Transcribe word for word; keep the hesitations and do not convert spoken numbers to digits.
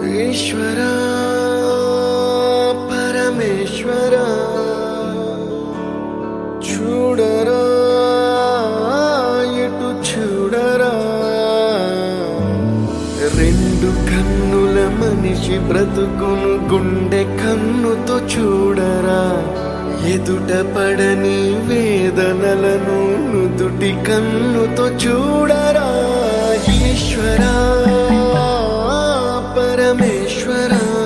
ఈశ్వరా పరమేశ్వరా చూడరా ఎటు చూడరా రెండు కన్నుల మనిషి బ్రతుకును గుండె కన్నుతో చూడరా ఎదుట పడని వేదనలను నుదుటి కన్నుతో చూడరా ఈశ్వరా పరమేశ్వరా